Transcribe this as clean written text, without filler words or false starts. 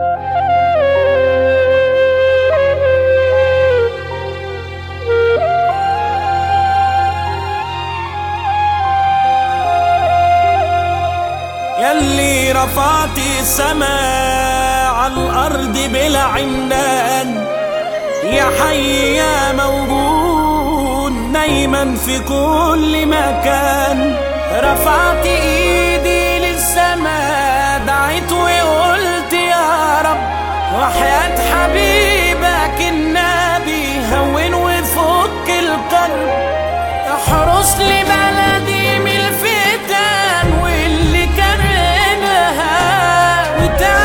يلي رفعتي السماء عالأرض بلا عمدان، يا حي يا موجود دايما في كل مكان. رفعت ايدي للسماء دعيت وقلت يا رب، وحياة حبيبك النبي هون وفك الكرب. احرس لي بلدي من الفتن واللي كرهناها،